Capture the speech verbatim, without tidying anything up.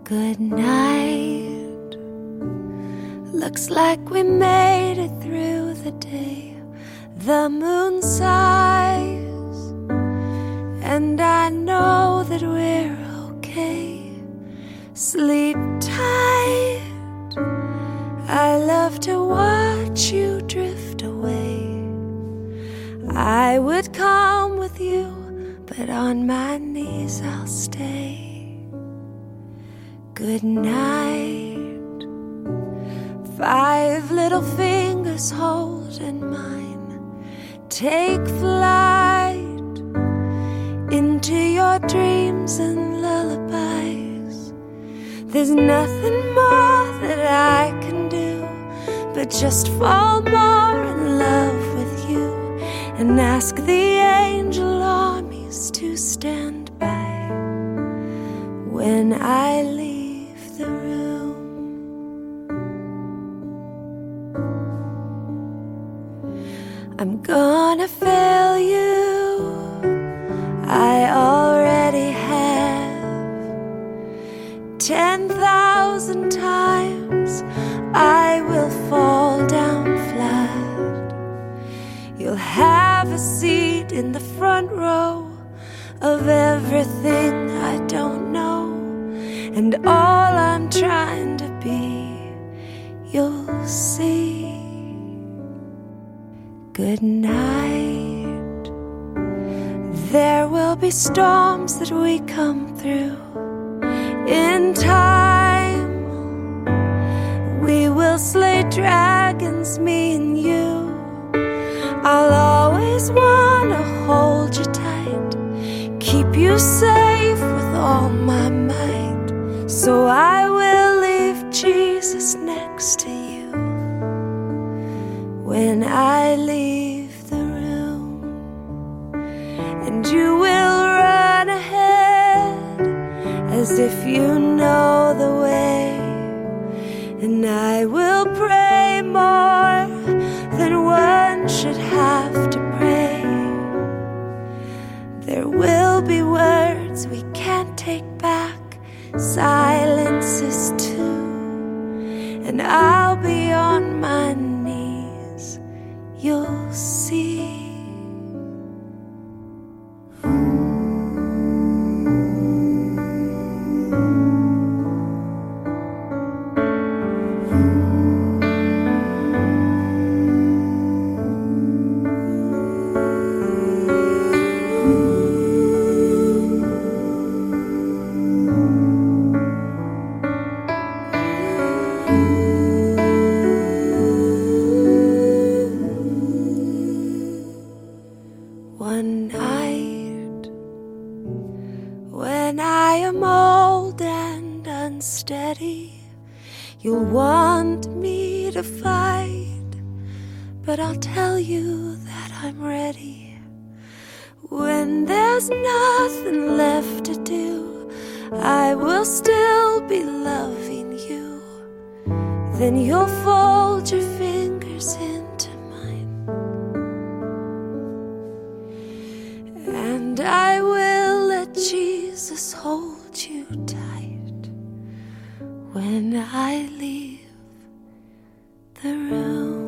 Good night. Looks like we made it through the day. The moon sighs, and I know that we're okay. Sleep tight. I love to watch you drift away. I would come with you, but on my knees I'll stay. Good night. Five little fingers hold in mine. Take flight into your dreams and lullabies. There's nothing more that I can do but just fall more in love with you and ask the angel armies to stand by when I leave the room. I'm gonna fail you, I already have. Ten thousand times I will fall down flat. You'll have a seat in the front row of everything I don't know, and all I'm trying to be, you'll see. Good night. There will be storms that we come through. In time, we will slay dragons, me and you. I'll always wanna hold you tight, keep you safe with all my might. So I will leave Jesus next to you when I leave the room, and you will run ahead as if you know the way, and I will pray more than one should have to pray. There will be words we can't take back, silences too, and I'll be on my knees, you'll see. One night, when I am old and unsteady, you'll want me to fight, but I'll tell you that I'm ready. When there's nothing left to do, I will still be loving you. Then you'll fold your fingers into mine, and I will let Jesus hold you tight when I leave the room.